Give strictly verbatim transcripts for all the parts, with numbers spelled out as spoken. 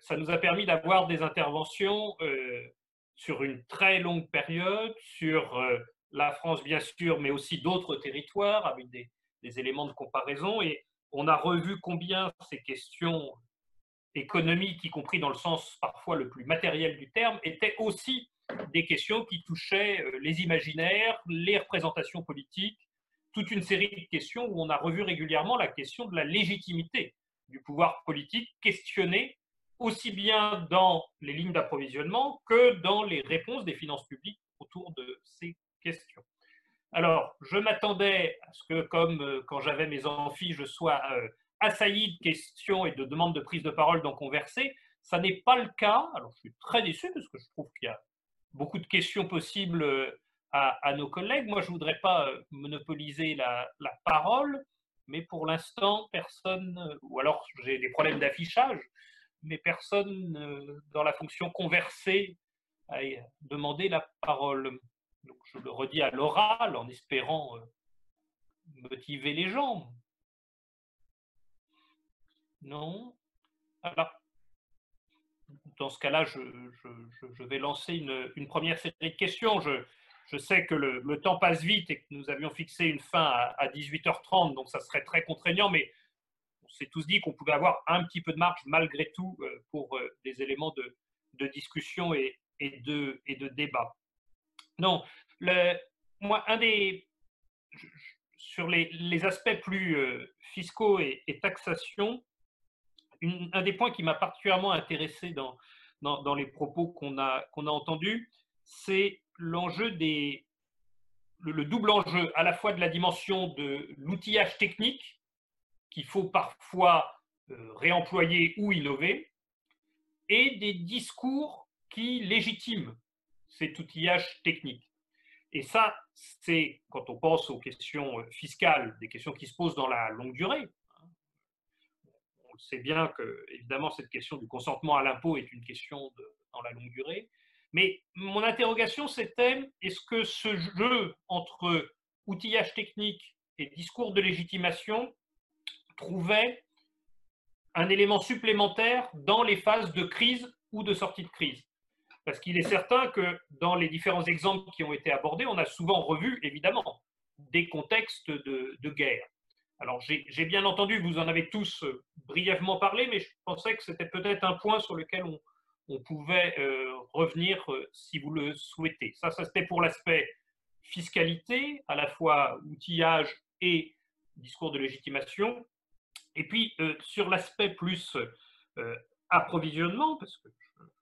ça nous a permis d'avoir des interventions euh, sur une très longue période, sur euh, la France bien sûr, mais aussi d'autres territoires avec des, des éléments de comparaison. Et on a revu combien ces questions économiques, y compris dans le sens parfois le plus matériel du terme, étaient aussi des questions qui touchaient les imaginaires, les représentations politiques, toute une série de questions où on a revu régulièrement la question de la légitimité du pouvoir politique questionnée aussi bien dans les lignes d'approvisionnement que dans les réponses des finances publiques autour de ces questions. Alors, je m'attendais à ce que, comme euh, quand j'avais mes amphis, je sois euh, assailli de questions et de demandes de prise de parole dans Conversé. Ça n'est pas le cas. Alors, je suis très déçu parce que je trouve qu'il y a beaucoup de questions possibles euh, à, à nos collègues. Moi, je ne voudrais pas euh, monopoliser la, la parole, mais pour l'instant, personne, euh, ou alors j'ai des problèmes d'affichage, mais personne euh, dans la fonction Conversé a demandé la parole. Donc, je le redis à l'oral en espérant euh, motiver les gens. Non. Alors, dans ce cas-là, je, je, je, vais lancer une, une première série de questions. Je, je sais que le, le temps passe vite et que nous avions fixé une fin à, à dix-huit heures trente, donc ça serait très contraignant, mais on s'est tous dit qu'on pouvait avoir un petit peu de marge malgré tout euh, pour euh, des éléments de, de discussion et, et, de, et de débat. Non, le, moi, un des, sur les, les aspects plus euh, fiscaux et, et taxation, une, un des points qui m'a particulièrement intéressé dans, dans, dans les propos qu'on a, qu'on a entendus, c'est l'enjeu des, le, le double enjeu à la fois de la dimension de l'outillage technique qu'il faut parfois euh, réemployer ou innover, et des discours qui légitiment cet outillage technique. Et ça, c'est, quand on pense aux questions fiscales, des questions qui se posent dans la longue durée. On sait bien que, évidemment, cette question du consentement à l'impôt est une question de, dans la longue durée. Mais mon interrogation, c'était, est-ce que ce jeu entre outillage technique et discours de légitimation trouvait un élément supplémentaire dans les phases de crise ou de sortie de crise? Parce qu'il est certain que dans les différents exemples qui ont été abordés, on a souvent revu, évidemment, des contextes de, de guerre. Alors, j'ai bien entendu, vous en avez tous brièvement parlé, mais je pensais que c'était peut-être un point sur lequel on, on pouvait euh, revenir euh, si vous le souhaitez. Ça, ça c'était pour l'aspect fiscalité, à la fois outillage et discours de légitimation. Et puis, euh, sur l'aspect plus euh, approvisionnement, parce que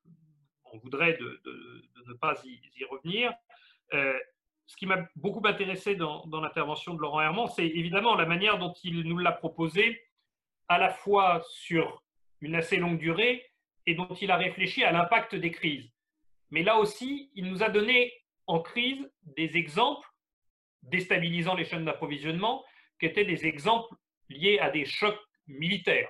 on voudrait de, de, de, ne pas y, y revenir. Euh, ce qui m'a beaucoup intéressé dans, dans l'intervention de Laurent Herman, c'est évidemment la manière dont il nous l'a proposé, à la fois sur une assez longue durée et dont il a réfléchi à l'impact des crises. Mais là aussi, il nous a donné en crise des exemples déstabilisant les chaînes d'approvisionnement qui étaient des exemples liés à des chocs militaires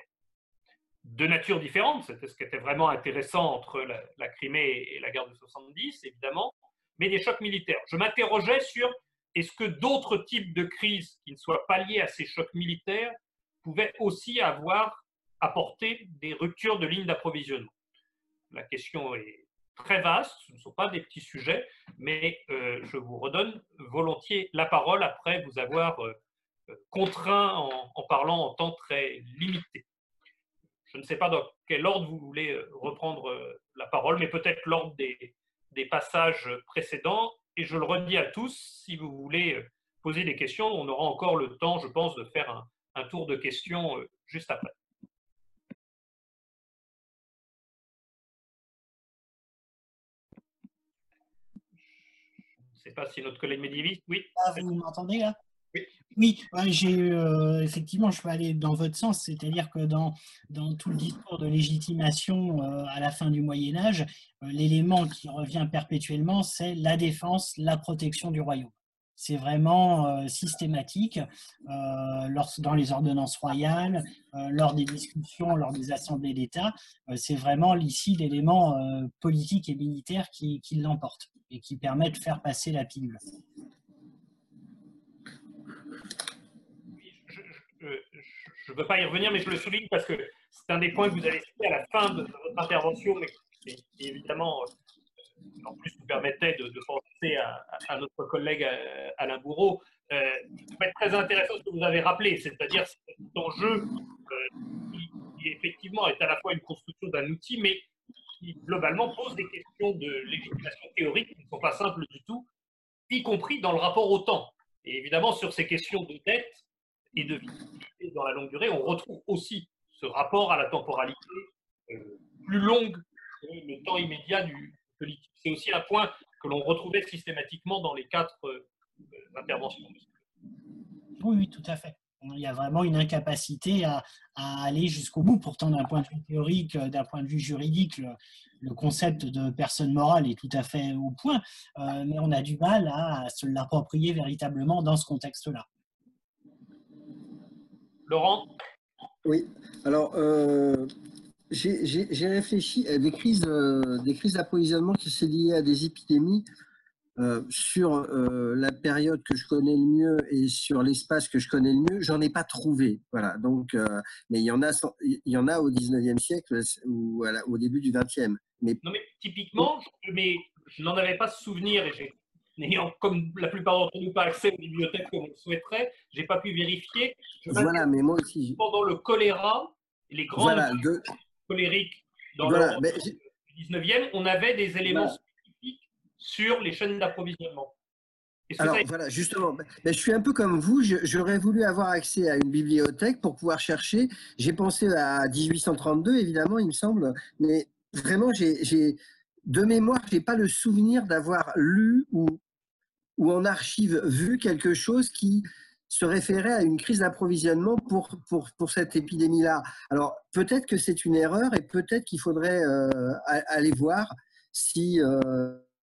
de nature différente. C'était ce qui était vraiment intéressant entre la, la Crimée et la guerre de soixante-dix, évidemment, mais des chocs militaires. Je m'interrogeais sur est-ce que d'autres types de crises qui ne soient pas liées à ces chocs militaires pouvaient aussi avoir apporté des ruptures de lignes d'approvisionnement. La question est très vaste, ce ne sont pas des petits sujets, mais euh, je vous redonne volontiers la parole après vous avoir euh, contraint en, en parlant en temps très limité. Je ne sais pas dans quel ordre vous voulez reprendre la parole, mais peut-être l'ordre des, des passages précédents. Et je le redis à tous, si vous voulez poser des questions, on aura encore le temps, je pense, de faire un, un tour de questions juste après. Je ne sais pas si notre collègue médiéviste, oui. Ah, vous m'entendez là? Oui. Oui, j'ai euh, effectivement, je peux aller dans votre sens, c'est-à-dire que dans, dans tout le discours de légitimation euh, à la fin du Moyen-Âge, euh, l'élément qui revient perpétuellement, c'est la défense, la protection du royaume. C'est vraiment euh, systématique euh, lors, dans les ordonnances royales, euh, lors des discussions, lors des assemblées d'État. Euh, c'est vraiment ici l'élément euh, politique et militaire qui, qui l'emporte et qui permet de faire passer la pilule. Je, je, je ne veux pas y revenir, mais je le souligne parce que c'est un des points que vous avez cité à la fin de votre intervention, mais qui évidemment, en plus, nous permettait de, de penser à, à notre collègue Alain Bourreau. Euh, ça va être très intéressant ce que vous avez rappelé, c'est-à-dire cet enjeu euh, qui, qui, effectivement, est à la fois une construction d'un outil, mais qui, globalement, pose des questions de légitimation théorique qui ne sont pas simples du tout, y compris dans le rapport au temps. Et évidemment, sur ces questions de dette et de visibilité dans la longue durée, on retrouve aussi ce rapport à la temporalité euh, plus longue que le temps immédiat du politique. C'est aussi un point que l'on retrouvait systématiquement dans les quatre euh, interventions. Oui, oui, tout à fait. Il y a vraiment une incapacité à, à aller jusqu'au bout. Pourtant, d'un point de vue théorique, d'un point de vue juridique, le, le concept de personne morale est tout à fait au point, euh, mais on a du mal à, à se l'approprier véritablement dans ce contexte-là. Laurent? Oui, alors euh, j'ai réfléchi à des crises, euh, des crises d'approvisionnement qui sont liées à des épidémies. Euh, sur euh, la période que je connais le mieux et sur l'espace que je connais le mieux, j'en ai pas trouvé. Voilà. Donc, euh, mais il y en a, il y en a au dix-neuvième siècle ou à la, au début du vingtième. Mais non, mais typiquement, je, mais je n'en avais pas souvenir et j'ai, n'ayant comme la plupart d'entre nous pas accès aux bibliothèques comme on le souhaiterait, j'ai pas pu vérifier. Je voilà, mais moi aussi. Pendant le choléra, les grandes voilà, de... colériques dans voilà, le ben, dix-neuvième, on avait des éléments voilà. spécifiques sur les chaînes d'approvisionnement. Alors ça... voilà, justement, ben, je suis un peu comme vous, j'aurais voulu avoir accès à une bibliothèque pour pouvoir chercher. J'ai pensé à dix-huit cent trente-deux, évidemment, il me semble, mais vraiment, j'ai de mémoire, j'ai pas le souvenir d'avoir lu ou, ou en archive vu quelque chose qui se référait à une crise d'approvisionnement pour, pour, pour cette épidémie-là. Alors, peut-être que c'est une erreur et peut-être qu'il faudrait euh, aller voir si... Euh,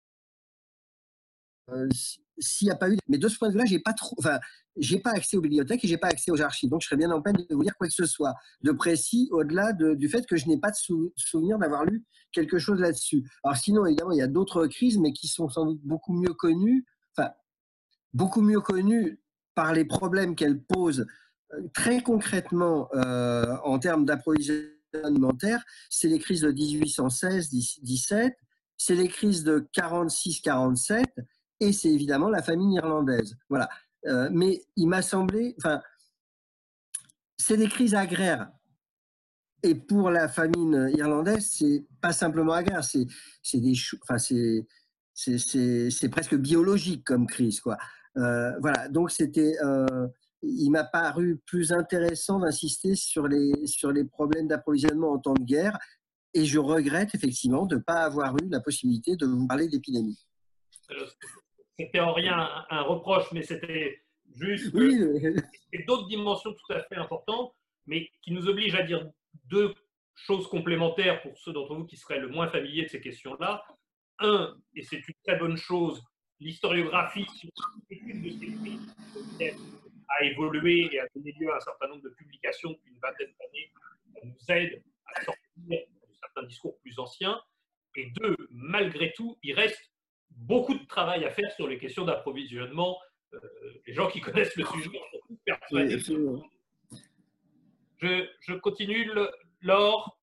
Euh, s'il n'y a pas eu, mais de ce point de vue-là, j'ai pas trop, enfin, j'ai pas accès aux bibliothèques et j'ai pas accès aux archives, donc je serais bien en peine de vous dire quoi que ce soit de précis au-delà de, du fait que je n'ai pas de sou, souvenir d'avoir lu quelque chose là-dessus. Alors sinon, évidemment, il y a d'autres crises, mais qui sont sans doute beaucoup mieux connues, enfin, beaucoup mieux connues par les problèmes qu'elles posent très concrètement euh, en termes d'approvisionnement alimentaire. C'est les crises de dix-huit cent seize dix-sept, c'est les crises de quarante-six quarante-sept. Et c'est évidemment la famine irlandaise. Voilà. Euh, mais il m'a semblé, enfin, c'est des crises agraires. Et pour la famine irlandaise, c'est pas simplement agraire, c'est des, enfin, c'est c'est presque biologique comme crise, quoi. Euh, voilà. Donc c'était, euh, il m'a paru plus intéressant d'insister sur les sur les problèmes d'approvisionnement en temps de guerre. Et je regrette effectivement de ne pas avoir eu la possibilité de vous parler d'épidémie. C'était en rien un, un reproche, mais c'était juste oui. d'autres dimensions tout à fait importantes, mais qui nous obligent à dire deux choses complémentaires pour ceux d'entre vous qui seraient le moins familiers de ces questions-là. Un, et c'est une très bonne chose, l'historiographie sur l'étude de ces crises a évolué et a donné lieu à un certain nombre de publications depuis une vingtaine d'années. Ça nous aide à sortir de certains discours plus anciens. Et deux, malgré tout, il reste beaucoup de travail à faire sur les questions d'approvisionnement. Euh, les gens qui connaissent le sujet sont tous persuadés. Oui, je, je continue, le, Laure.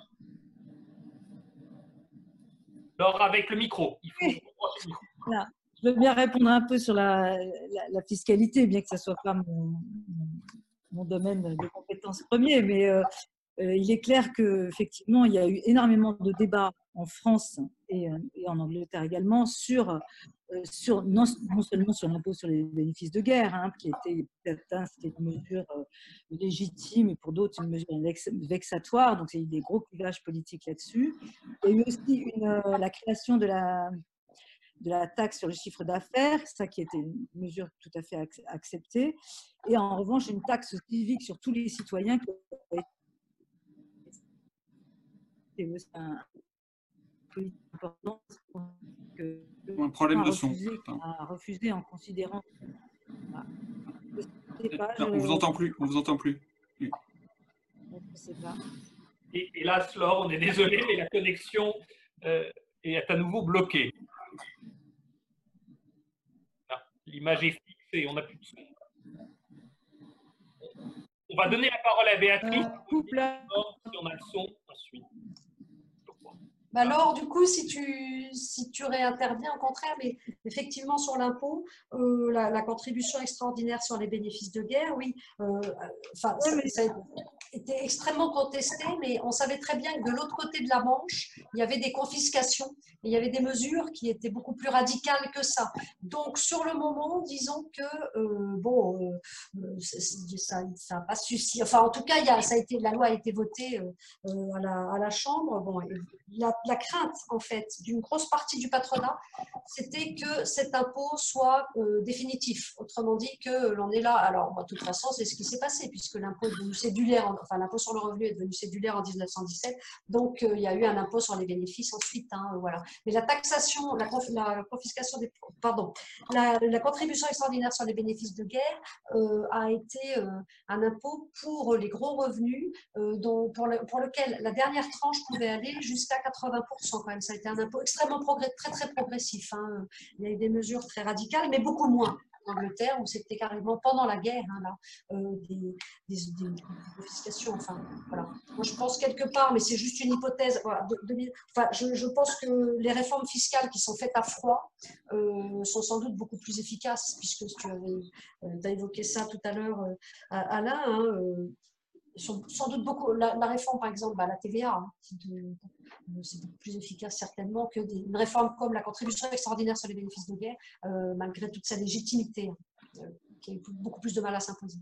Laure, avec le micro. Il faut... Oui. Voilà. Je veux bien répondre un peu sur la, la, la fiscalité, bien que ce ne soit pas mon, mon domaine de compétences premier, mais euh, euh, il est clair qu'effectivement, il y a eu énormément de débats en France et, et en Angleterre également sur, euh, sur non, non seulement sur l'impôt sur les bénéfices de guerre, hein, qui était certains, c'était une mesure euh, légitime et pour d'autres une mesure vexatoire, donc il y a eu des gros clivages politiques là-dessus. Il y a eu aussi une, euh, la création de la, de la taxe sur le chiffre d'affaires, ça qui était une mesure tout à fait acceptée, et en revanche une taxe civique sur tous les citoyens qui ont été un important que un problème de son. Refusé, a refusé en considérant. Ah, je sais pas, non, je... on vous entend plus. On vous entend plus. Je sais pas. Et, hélas, Laure, on est désolé, mais la connexion euh, est à nouveau bloquée. L'image est fixe et on n'a plus de son. On va donner la parole à Béatrice. Euh, couple. Si on a le son ensuite. Bah alors, du coup, si tu, si tu réinterviens, au contraire, mais effectivement, sur l'impôt, euh, la, la contribution extraordinaire sur les bénéfices de guerre, oui, euh, enfin, ça, ça a été extrêmement contesté, mais on savait très bien que de l'autre côté de la Manche, il y avait des confiscations, et il y avait des mesures qui étaient beaucoup plus radicales que ça. Donc, sur le moment, disons que, euh, bon, euh, ça n'a pas suffi. Enfin, en tout cas, il y a, ça a été, la loi a été votée euh, à, la, à la Chambre. Bon, la, la crainte, en fait, d'une grosse partie du patronat, c'était que cet impôt soit euh, définitif. Autrement dit, que l'on est là. Alors, de toute façon, c'est ce qui s'est passé, puisque l'impôt est devenu cédulaire, enfin, l'impôt sur le revenu est devenu cédulaire en mille neuf cent dix-sept. Donc, euh, il y a eu un impôt sur les bénéfices ensuite. Hein, voilà. Mais la taxation, la, conf, la confiscation des. Pardon. La, la contribution extraordinaire sur les bénéfices de guerre euh, a été euh, un impôt pour les gros revenus, euh, dont, pour, le, pour lequel la dernière tranche pouvait aller jusqu'à quatre-vingts pour cent quand même. Ça a été un impôt extrêmement progrès, très très progressif. Hein. Il y a eu des mesures très radicales, mais beaucoup moins en Angleterre, où c'était carrément pendant la guerre, hein, là, euh, des, des, des, des confiscations. Enfin, voilà. Moi, je pense quelque part, mais c'est juste une hypothèse. Voilà, de, de, enfin, je, je pense que les réformes fiscales qui sont faites à froid euh, sont sans doute beaucoup plus efficaces, puisque tu avais euh, as évoqué ça tout à l'heure, euh, Alain. Hein, euh, sont sans doute beaucoup, la, la réforme par exemple, bah, la T V A, hein, c'est beaucoup plus efficace certainement que des, une réforme comme la contribution extraordinaire sur les bénéfices de guerre, euh, malgré toute sa légitimité, hein, euh, qui a eu beaucoup plus de mal à s'imposer.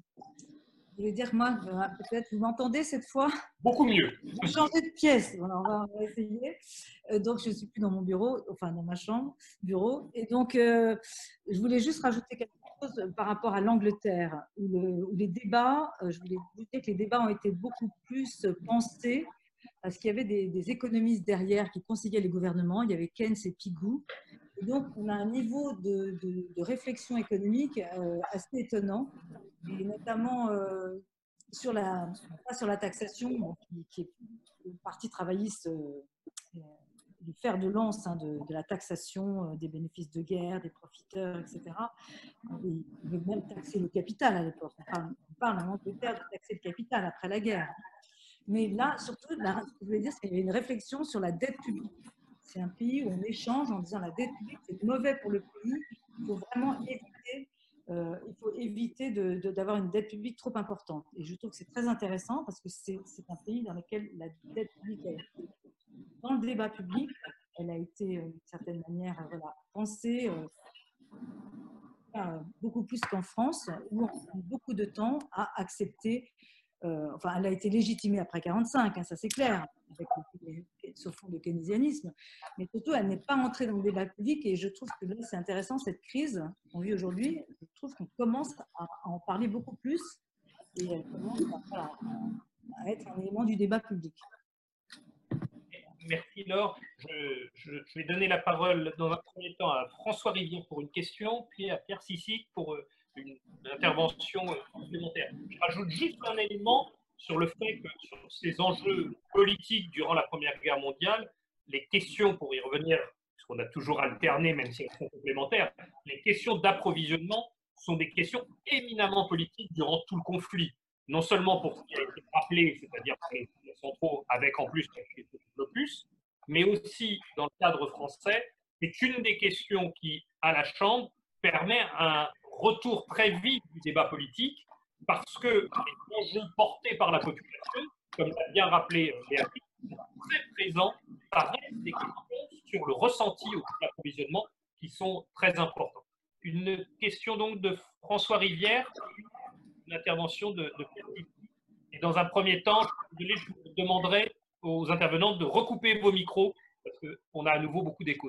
Je voulais dire, moi, peut-être, vous m'entendez cette fois? Beaucoup mieux. J'ai changé de pièce, voilà, on, va, on va essayer. Euh, donc, je ne suis plus dans mon bureau, enfin dans ma chambre, bureau. Et donc, euh, je voulais juste rajouter quelque chose par rapport à l'Angleterre, où, le, où les débats, euh, je voulais ajouter que les débats ont été beaucoup plus pensés, parce qu'il y avait des, des économistes derrière qui conseillaient les gouvernements, il y avait Keynes et Pigou. Et donc, on a un niveau de, de, de réflexion économique euh, assez étonnant, et notamment euh, sur, la, sur la taxation, bon, qui, qui est le parti travailliste, euh, le fer de lance hein, de, de la taxation euh, des bénéfices de guerre, des profiteurs, et cetera. Il veut même taxer le capital à l'époque. On parle, on parle en Angleterre de taxer le capital après la guerre. Mais là, surtout, là, ce que je voulais dire, c'est qu'il y avait une réflexion sur la dette publique. C'est un pays où on échange en disant la dette publique, c'est mauvais pour le pays. Il faut vraiment éviter, euh, il faut éviter de, de, d'avoir une dette publique trop importante. Et je trouve que c'est très intéressant parce que c'est, c'est un pays dans lequel la dette publique, a été, dans le débat public, elle a été d'une certaine manière voilà, pensée euh, beaucoup plus qu'en France, où on a mis beaucoup de temps à accepter. Euh, enfin, elle a été légitimée après quarante-cinq, hein, ça c'est clair, avec ce fond de keynésianisme, mais surtout elle n'est pas entrée dans le débat public et je trouve que là c'est intéressant cette crise qu'on vit aujourd'hui, je trouve qu'on commence à, à en parler beaucoup plus et elle commence à, voilà, à être un élément du débat public. Merci Laure. Je, je, je vais donner la parole dans un premier temps à François Rivière pour une question, puis à Pierre Cissic pour une intervention complémentaire. Je rajoute juste un élément sur le fait que sur ces enjeux politiques durant la Première Guerre mondiale, les questions, pour y revenir, puisqu'on a toujours alterné, même si elles sont complémentaires, les questions d'approvisionnement sont des questions éminemment politiques durant tout le conflit. Non seulement pour ce qui a été rappelé, c'est-à-dire pour les centraux, avec en plus le plus, mais aussi dans le cadre français, c'est une des questions qui, à la Chambre, permet un retour très vite du débat politique, parce que les enjeux portés par la population, comme l'a bien rappelé Béatrice, sont très présents, ça reste des questions sur le ressenti au l'approvisionnement qui sont très importantes. Une question donc de François Rivière, une intervention de, de Pierre. Et dans un premier temps, je vous demanderai aux intervenants de recouper vos micros, parce qu'on a à nouveau beaucoup d'échos.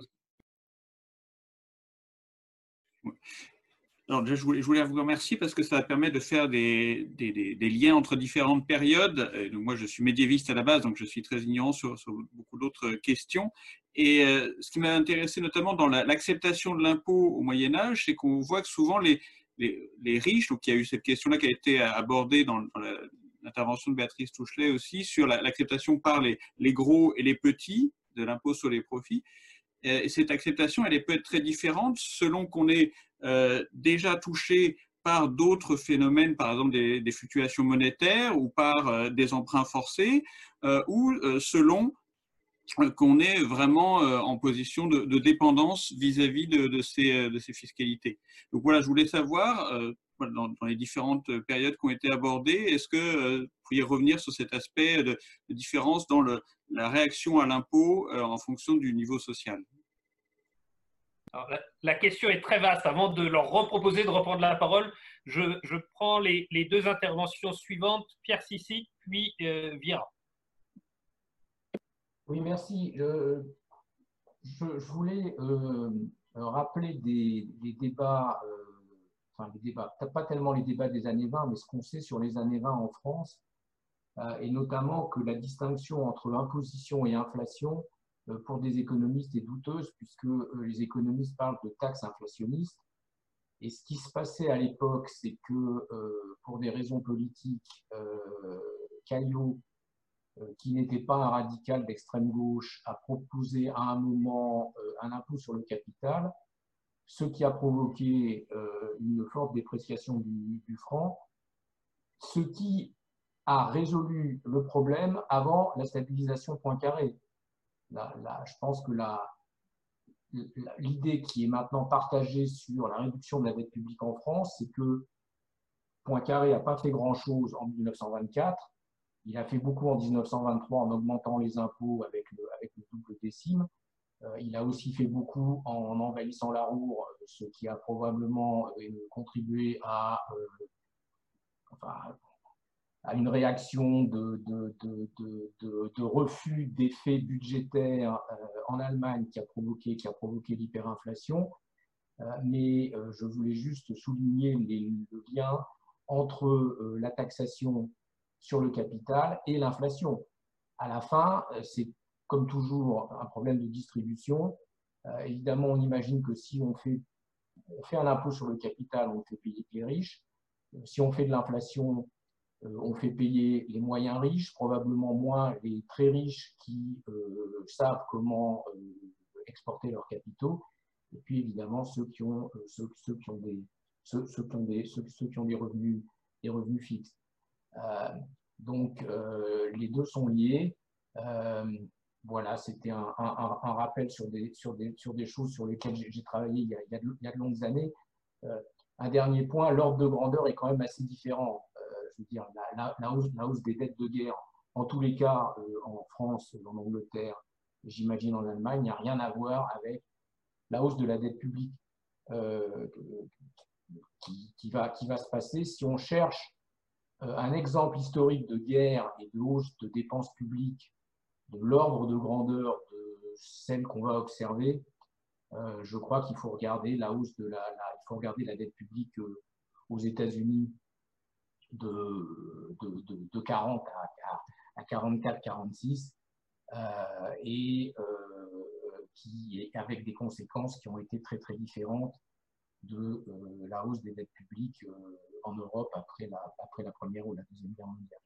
Alors, je voulais, je voulais vous remercier parce que ça permet de faire des, des, des, des liens entre différentes périodes. Et donc, moi, je suis médiéviste à la base, donc je suis très ignorant sur, sur beaucoup d'autres questions. Et euh, ce qui m'a intéressé notamment dans la, l'acceptation de l'impôt au Moyen-Âge, c'est qu'on voit que souvent les, les, les riches, donc il y a eu cette question-là qui a été abordée dans, dans la, l'intervention de Béatrice Touchelet aussi, sur la, l'acceptation par les, les gros et les petits de l'impôt sur les profits. Et cette acceptation, elle peut être très différente selon qu'on est euh, déjà touché par d'autres phénomènes, par exemple des, des fluctuations monétaires ou par euh, des emprunts forcés, euh, ou euh, selon euh, qu'on est vraiment euh, en position de, de dépendance vis-à-vis de, de, ces, de ces fiscalités. Donc voilà, je voulais savoir, euh, dans, dans les différentes périodes qui ont été abordées, est-ce que euh, vous pourriez revenir sur cet aspect de, de différence dans le, la réaction à l'impôt euh, en fonction du niveau social? Alors, la, la question est très vaste. Avant de leur reproposer de reprendre la parole, je, je prends les, les deux interventions suivantes, Pierre Cissy, puis euh, Viera. Oui, merci. Je, je, je voulais euh, rappeler des, des débats, euh, enfin les débats, pas tellement les débats des années vingt, mais ce qu'on sait sur les années vingt en France, euh, et notamment que la distinction entre imposition et inflation, euh, pour des économistes, est douteuse, puisque euh, les économistes parlent de taxes inflationnistes. Et ce qui se passait à l'époque, c'est que euh, pour des raisons politiques, euh, Caillaux, euh, qui n'était pas un radical d'extrême gauche, a proposé à un moment euh, un impôt sur le capital, ce qui a provoqué euh, une forte dépréciation du, du franc, ce qui a résolu le problème avant la stabilisation Poincaré. Là, là, je pense que la, l'idée qui est maintenant partagée sur la réduction de la dette publique en France, c'est que Poincaré n'a pas fait grand-chose en mille neuf cent vingt-quatre. Il a fait beaucoup en mille neuf cent vingt-trois en augmentant les impôts avec le, avec le double décime. Euh, il a aussi fait beaucoup en envahissant la Ruhr, ce qui a probablement euh, contribué à, euh, enfin, à une réaction de, de, de, de, de, de refus d'effets budgétaires euh, en Allemagne qui a provoqué, qui a provoqué l'hyperinflation. Euh, mais euh, je voulais juste souligner les, le lien entre euh, la taxation sur le capital et l'inflation. À la fin, c'est comme toujours un problème de distribution. Euh, évidemment, on imagine que si on fait, on fait un impôt sur le capital, on fait payer les riches. Euh, si on fait de l'inflation, euh, on fait payer les moyens riches, probablement moins les très riches qui euh, savent comment euh, exporter leurs capitaux. Et puis évidemment ceux qui ont, euh, ceux, ceux qui ont des, ceux, ceux qui ont des, ceux, ceux qui ont des revenus, des revenus fixes. Euh, donc, euh, les deux sont liés. Euh, voilà, c'était un, un, un rappel sur des, sur, des, sur des choses sur lesquelles j'ai travaillé il y, a, il, y a de, il y a de longues années. Euh, un dernier point, l'ordre de grandeur est quand même assez différent. Euh, je veux dire, la, la, la, hausse, la hausse des dettes de guerre, en tous les cas, euh, en France, en Angleterre, j'imagine en Allemagne, il n'y a rien à voir avec la hausse de la dette publique euh, qui, qui, va, qui va se passer si on cherche un exemple historique de guerre et de hausse de dépenses publiques de l'ordre de grandeur de celle qu'on va observer. Euh, je crois qu'il faut regarder la hausse de la, la, il faut regarder la dette publique euh, aux États-Unis de, de, de, de quarante à, à quarante-quatre quarante-six euh, et euh, qui est avec des conséquences qui ont été très très différentes de euh, la hausse des dettes publiques euh, en Europe après la, après la Première ou la Deuxième Guerre mondiale.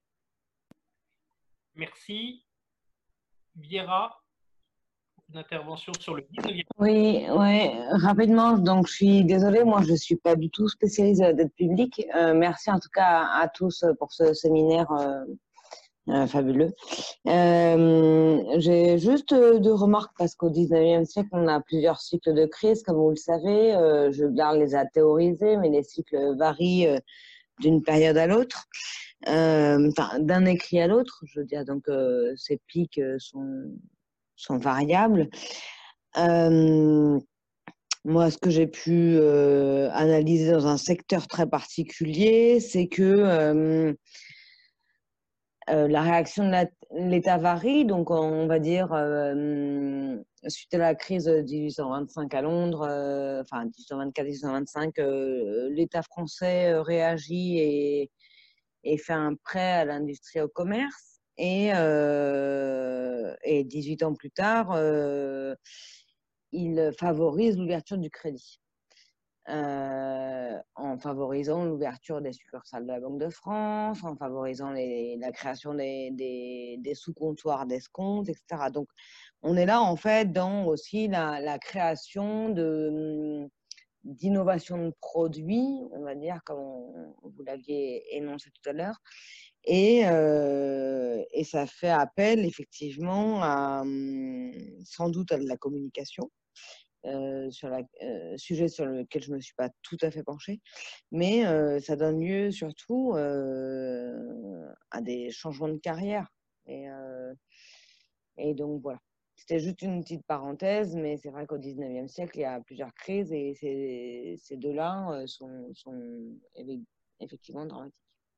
Merci. Viera, une intervention sur le dix-neuvième. Oui, oui, rapidement, donc je suis désolée, moi je ne suis pas du tout spécialiste de la dette publique. Euh, merci en tout cas à, à tous pour ce séminaire euh, euh, fabuleux. Euh, J'ai juste deux remarques parce qu'au dix-neuvième siècle, on a plusieurs cycles de crise, comme vous le savez. Euh, je bien les a théorisés, mais les cycles varient euh, d'une période à l'autre, euh, enfin d'un écrit à l'autre. Je veux dire, donc euh, ces pics sont, sont variables. Euh, moi, ce que j'ai pu euh, analyser dans un secteur très particulier, c'est que euh, Euh, la réaction de l'État varie, donc on va dire euh, suite à la crise de dix-huit cent vingt-cinq à Londres, euh, enfin dix-huit cent vingt-quatre dix-huit cent vingt-cinq, euh, l'État français réagit et, et fait un prêt à l'industrie et au commerce. Et, euh, et dix-huit ans plus tard, euh, il favorise l'ouverture du crédit. Euh, en favorisant l'ouverture des succursales de la Banque de France, en favorisant les, la création des, des, des sous-comptoirs d'escompte, et cetera. Donc, on est là, en fait, dans aussi la, la création de, d'innovation de produits, on va dire, comme on, vous l'aviez énoncé tout à l'heure. Et, euh, et ça fait appel effectivement à, sans doute à de la communication, euh, sur le euh, sujet sur lequel je ne me suis pas tout à fait penchée, mais euh, ça donne lieu surtout euh, à des changements de carrière. Et, euh, et donc voilà. C'était juste une petite parenthèse, mais c'est vrai qu'au dix-neuvième siècle, il y a plusieurs crises et ces, ces deux-là sont, sont effectivement dramatiques.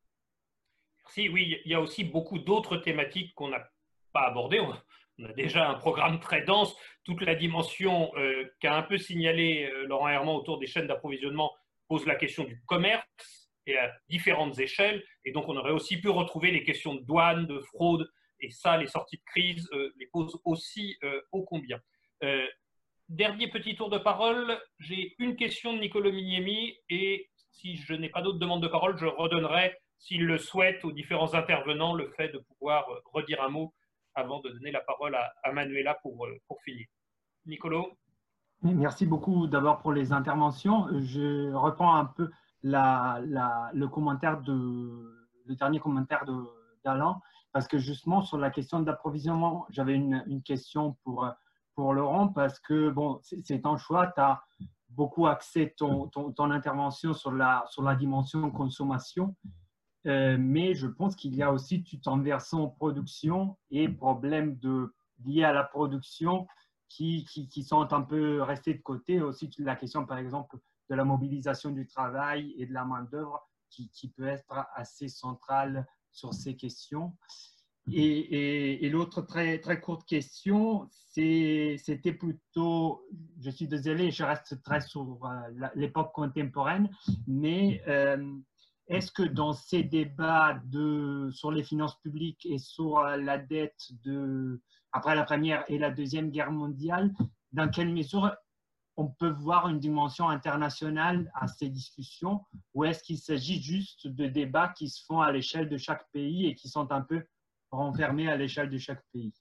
Merci. Oui, il y a aussi beaucoup d'autres thématiques qu'on n'a pas abordées. On a déjà un programme très dense. Toute la dimension euh, qu'a un peu signalé euh, Laurent Herman autour des chaînes d'approvisionnement pose la question du commerce et à différentes échelles. Et donc, on aurait aussi pu retrouver les questions de douane, de fraude. Et ça, les sorties de crise euh, les posent aussi euh, ô combien. Euh, dernier petit tour de parole. J'ai une question de Niccolò Mignemi et si je n'ai pas d'autres demandes de parole, je redonnerai, s'il le souhaite, aux différents intervenants le fait de pouvoir redire un mot avant de donner la parole à, à Manuela pour, pour finir. Niccolò. Merci beaucoup d'abord pour les interventions. Je reprends un peu la, la, le commentaire de, le dernier commentaire d'Alain, parce que justement sur la question d'approvisionnement, j'avais une, une question pour, pour Laurent, parce que bon, c'est un choix, tu as beaucoup axé ton, ton, ton intervention sur la, sur la dimension consommation, euh, mais je pense qu'il y a aussi tout en versant production et problèmes de, liés à la production qui, qui, qui sont un peu restés de côté. Aussi la question par exemple de la mobilisation du travail et de la main-d'œuvre qui, qui peut être assez centrale sur ces questions. Et, et, et l'autre très, très courte question, c'était plutôt, je suis désolé, je reste très sur euh, l'époque contemporaine, mais euh, est-ce que dans ces débats de, sur les finances publiques et sur la dette de, après la Première et la Deuxième Guerre mondiale, dans quelle mesure on peut voir une dimension internationale à ces discussions, ou est-ce qu'il s'agit juste de débats qui se font à l'échelle de chaque pays et qui sont un peu renfermés à l'échelle de chaque pays?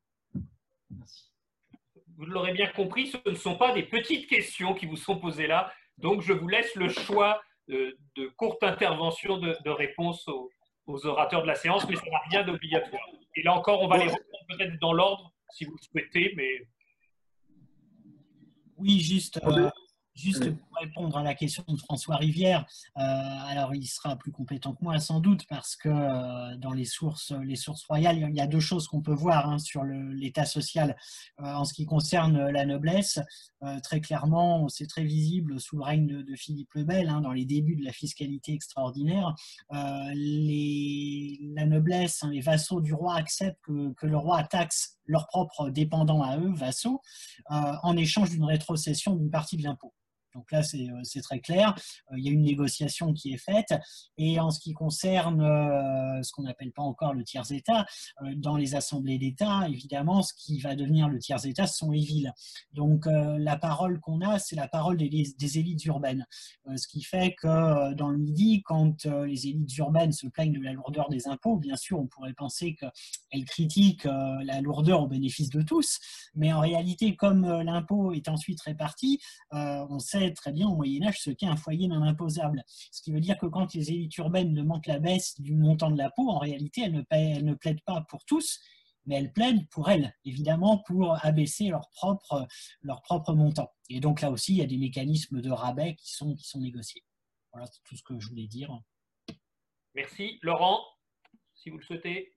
Merci. Vous l'aurez bien compris, ce ne sont pas des petites questions qui vous sont posées là, donc je vous laisse le choix de, de courtes interventions de, de réponse aux, aux orateurs de la séance, mais ça n'a rien d'obligatoire. Et là encore, on va les reprendre peut-être dans l'ordre, si vous le souhaitez, mais… Oui, juste, euh, juste pour répondre à la question de François Rivière, euh, alors il sera plus compétent que moi sans doute parce que euh, dans les sources, les sources royales, il y a deux choses qu'on peut voir hein, sur l'état social. Euh, en ce qui concerne la noblesse, euh, très clairement, c'est très visible sous le règne de, de Philippe le Bel, hein, dans les débuts de la fiscalité extraordinaire. Euh, les, la noblesse, hein, les vassaux du roi acceptent que, que le roi taxe leurs propres dépendants à eux, vassaux, euh, en échange d'une rétrocession d'une partie de l'impôt. Donc là, c'est très clair. Euh, il y a une négociation qui est faite. Et en ce qui concerne euh, ce qu'on n'appelle pas encore le tiers-État, euh, dans les assemblées d'État, évidemment, ce qui va devenir le tiers-État, ce sont les villes. Donc euh, la parole qu'on a, c'est la parole des, des élites urbaines. Euh, ce qui fait que euh, dans le Midi, quand euh, les élites urbaines se plaignent de la lourdeur des impôts, bien sûr, on pourrait penser qu'elles critiquent euh, la lourdeur au bénéfice de tous. Mais en réalité, comme euh, l'impôt est ensuite réparti, euh, on sait très bien au Moyen-Âge ce qu'est un foyer non imposable. Ce qui veut dire que quand les élites urbaines demandent la baisse du montant de l'impôt, en réalité, elles ne, paient, elles ne plaident pas pour tous, mais elles plaident pour elles, évidemment, pour abaisser leur propre, leur propre montant. Et donc là aussi, il y a des mécanismes de rabais qui sont, qui sont négociés. Voilà, c'est tout ce que je voulais dire. Merci. Laurent, si vous le souhaitez.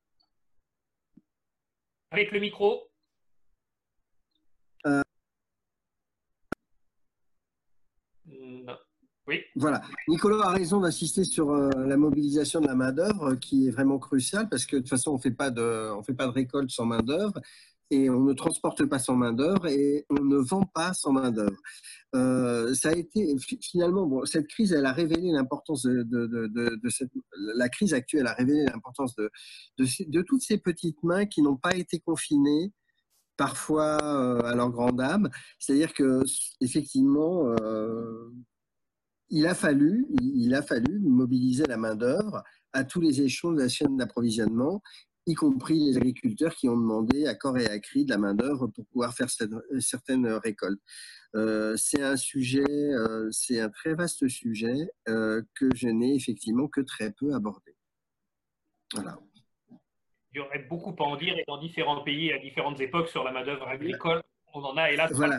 Avec le micro. Euh... Non. Oui. Voilà. Niccolò a raison d'insister sur euh, la mobilisation de la main-d'œuvre qui est vraiment cruciale parce que de toute façon, on ne fait pas de, on fait pas de récolte sans main-d'œuvre et on ne transporte pas sans main-d'œuvre et on ne vend pas sans main-d'œuvre. Euh, ça a été finalement, bon, cette crise, elle a révélé l'importance de, de, de, de, de cette, la crise actuelle a révélé l'importance de, de, de toutes ces petites mains qui n'ont pas été confinées parfois euh, à leur grande âme. C'est-à-dire que effectivement, euh, il a fallu, il a fallu mobiliser la main d'œuvre à tous les échelons de la chaîne d'approvisionnement y compris les agriculteurs qui ont demandé à corps et à cri de la main-d'œuvre pour pouvoir faire cette, certaines récoltes. Euh, c'est un sujet, euh, c'est un très vaste sujet euh, que je n'ai effectivement que très peu abordé. Voilà. Il y aurait beaucoup à en dire et dans différents pays à différentes époques sur la main-d'œuvre agricole. On en a hélas. Voilà.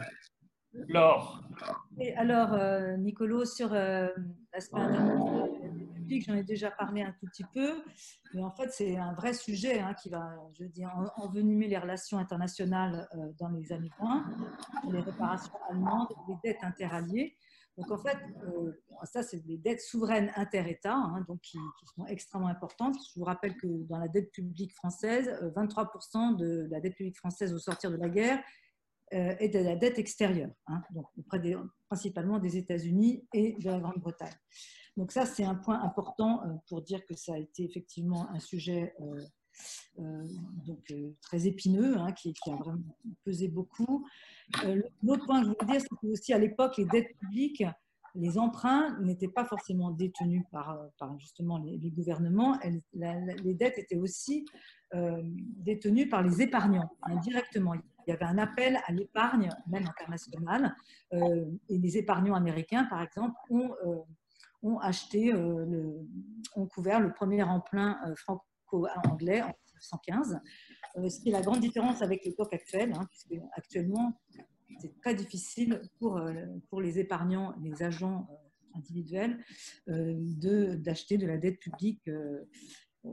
Laure. Et alors, euh, Nicolo, sur euh, l'aspect international public, j'en ai déjà parlé un tout petit peu, mais en fait, c'est un vrai sujet hein, qui va, je dis, en, envenimer les relations internationales euh, dans les années vingt, les réparations allemandes, les dettes interalliées. Donc, en fait, euh, ça, c'est des dettes souveraines inter-États, hein, donc qui, qui sont extrêmement importantes. Je vous rappelle que dans la dette publique française, vingt-trois pour cent de la dette publique française au sortir de la guerre euh, est de la dette extérieure, hein, donc auprès des, principalement des États-Unis et de la Grande-Bretagne. Donc ça, c'est un point important euh, pour dire que ça a été effectivement un sujet euh, euh, donc, euh, très épineux, hein, qui, qui a vraiment pesé beaucoup. Euh, L'autre point que je voulais dire, c'est qu'aussi à l'époque, les dettes publiques, les emprunts n'étaient pas forcément détenus par, par justement les, les gouvernements. Elles, la, la, les dettes étaient aussi euh, détenues par les épargnants, hein, directement. Il y avait un appel à l'épargne, même internationale, euh, et les épargnants américains, par exemple, ont, euh, ont acheté, euh, le, ont couvert le premier emprunt euh, franco-anglais en mille neuf cent quinze, euh, ce qui est la grande différence avec l'époque actuelle, hein, puisque actuellement, c'est très difficile pour, euh, pour les épargnants, les agents euh, individuels, euh, de, d'acheter de la dette publique euh, euh,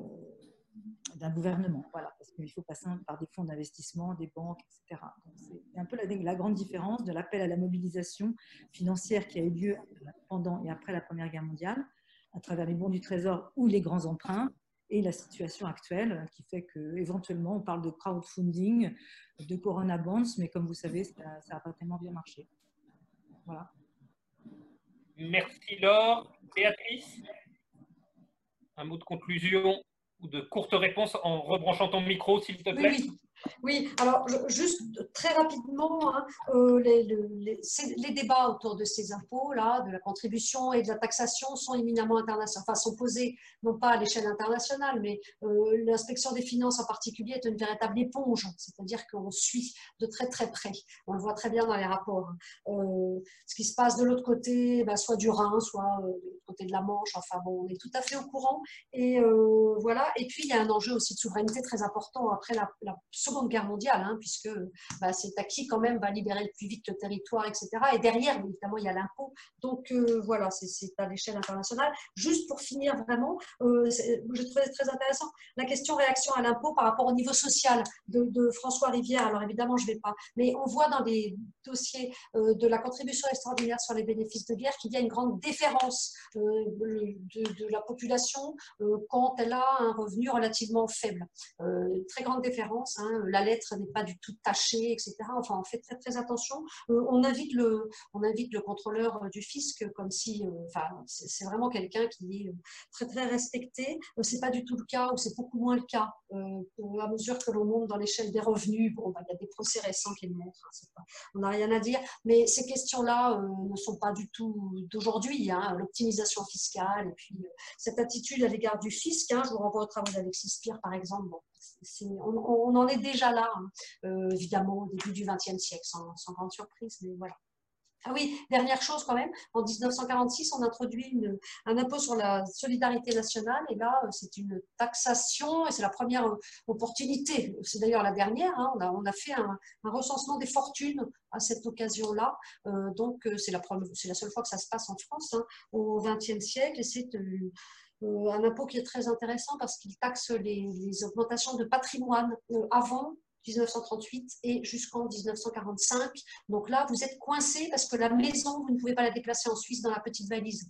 d'un gouvernement, voilà, parce qu'il faut passer par des fonds d'investissement, des banques, et cetera. C'est un peu la, la grande différence de l'appel à la mobilisation financière qui a eu lieu pendant et après la Première Guerre mondiale, à travers les bons du Trésor ou les grands emprunts, et la situation actuelle qui fait qu'éventuellement on parle de crowdfunding, de Corona Bonds, mais comme vous savez, ça n'a pas tellement bien marché. Voilà. Merci Laure. Béatrice, un mot de conclusion ou de courte réponse en rebranchant ton micro, s'il te plaît. Oui, oui. Oui, alors juste très rapidement, hein, euh, les, les, les débats autour de ces impôts-là, de la contribution et de la taxation sont éminemment internationaux, enfin sont posés non pas à l'échelle internationale, mais euh, l'inspection des finances en particulier est une véritable éponge, c'est-à-dire qu'on suit de très très près, on le voit très bien dans les rapports. Euh, ce qui se passe de l'autre côté, ben, soit du Rhin, soit euh, de l'autre côté de la Manche, enfin bon, on est tout à fait au courant. Et euh, voilà, et puis il y a un enjeu aussi de souveraineté très important après la, la Seconde Guerre mondiale, hein, puisque bah, c'est à qui quand même va libérer le plus vite le territoire, et cetera. Et derrière, évidemment, il y a l'impôt. Donc euh, voilà, c'est à l'échelle internationale. Juste pour finir vraiment, euh, je trouvais très intéressant la question réaction à l'impôt par rapport au niveau social de, de François Rivière. Alors évidemment, je ne vais pas, mais on voit dans les dossiers euh, de la contribution extraordinaire sur les bénéfices de guerre qu'il y a une grande déférence euh, de, de la population euh, quand elle a un revenu relativement faible. Euh, très grande déférence. Hein. La lettre n'est pas du tout tachée, et cetera. Enfin, on fait très très attention. Euh, on invite le, on invite le contrôleur du fisc comme si, euh, enfin, c'est vraiment quelqu'un qui est très très respecté. Euh, c'est pas du tout le cas, ou c'est beaucoup moins le cas. Euh, à mesure que l'on monte dans l'échelle des revenus, bon, bah, il y a des procès récents qui le montrent. Hein, pas, on n'a rien à dire. Mais ces questions-là euh, ne sont pas du tout d'aujourd'hui. Hein. L'optimisation fiscale et puis euh, cette attitude à l'égard du fisc. Hein, je vous renvoie aux travaux d'Alexis Spire, par exemple. Bon, on, on en est déjà là, hein, euh, évidemment, au début du vingtième siècle, sans, sans grande surprise, mais voilà. Ah oui, dernière chose quand même, en mille neuf cent quarante-six, on introduit une, un impôt sur la solidarité nationale, et là, c'est une taxation, et c'est la première opportunité, c'est d'ailleurs la dernière, hein, on, a, on a fait un, un recensement des fortunes à cette occasion-là, euh, donc c'est la, la seule fois que ça se passe en France, hein, au vingtième siècle, et c'est euh, Euh, un impôt qui est très intéressant parce qu'il taxe les, les augmentations de patrimoine euh, avant mille neuf cent trente-huit et jusqu'en mille neuf cent quarante-cinq. Donc là, vous êtes coincé parce que la maison, vous ne pouvez pas la déplacer en Suisse dans la petite valise.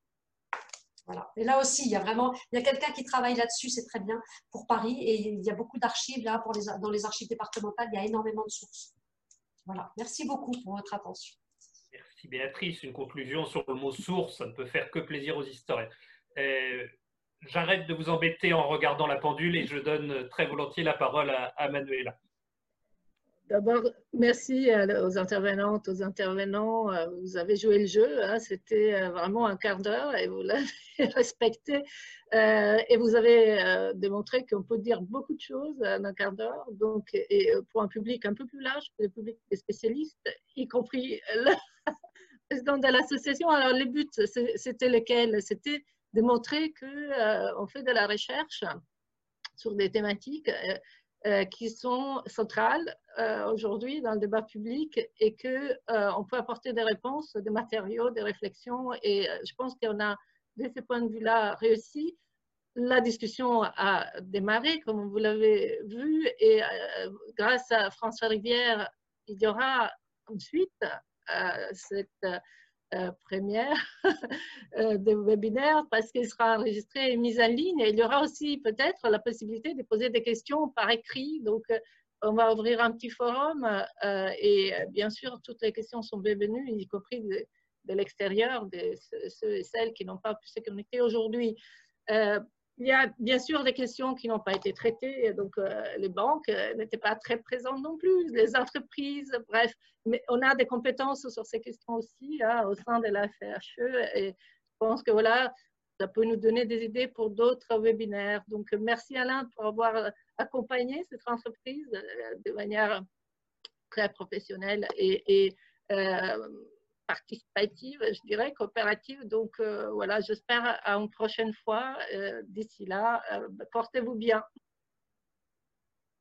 Voilà. Et là aussi, il y a vraiment, il y a quelqu'un qui travaille là-dessus, c'est très bien, pour Paris. Et il y a beaucoup d'archives là, pour les, dans les archives départementales, il y a énormément de sources. Voilà. Merci beaucoup pour votre attention. Merci Béatrice. Une conclusion sur le mot source, ça ne peut faire que plaisir aux historiens. Euh, J'arrête de vous embêter en regardant la pendule et je donne très volontiers la parole à, à Manuela. D'abord, merci aux intervenantes, aux intervenants. Vous avez joué le jeu. Hein, c'était vraiment un quart d'heure et vous l'avez respecté. Euh, et vous avez euh, démontré qu'on peut dire beaucoup de choses en un quart d'heure. Donc, et pour un public un peu plus large, pour le public des spécialistes, y compris le président de l'association. Alors, les buts, c'était lesquels? C'était de montrer qu'on euh, fait de la recherche sur des thématiques euh, euh, qui sont centrales euh, aujourd'hui dans le débat public et qu'on euh, peut apporter des réponses, des matériaux, des réflexions. Et euh, je pense qu'on a, de ce point de vue-là, réussi. La discussion a démarré, comme vous l'avez vu, et euh, grâce à François Rivière, il y aura ensuite euh, cette euh, première euh, de webinaire parce qu'il sera enregistré et mis en ligne. Et il y aura aussi peut-être la possibilité de poser des questions par écrit. Donc, euh, on va ouvrir un petit forum euh, et euh, bien sûr, toutes les questions sont bienvenues, y compris de, de l'extérieur, de ceux et celles qui n'ont pas pu se connecter aujourd'hui. Euh, il y a bien sûr des questions qui n'ont pas été traitées, donc euh, les banques euh, n'étaient pas très présentes non plus, les entreprises, bref, mais on a des compétences sur ces questions aussi hein, au sein de la F H E et je pense que voilà, ça peut nous donner des idées pour d'autres webinaires. Donc merci Alain pour avoir accompagné cette entreprise de manière très professionnelle et, et euh, participative, je dirais, coopérative. Donc, euh, voilà, j'espère à une prochaine fois. Euh, D'ici là, euh, portez-vous bien.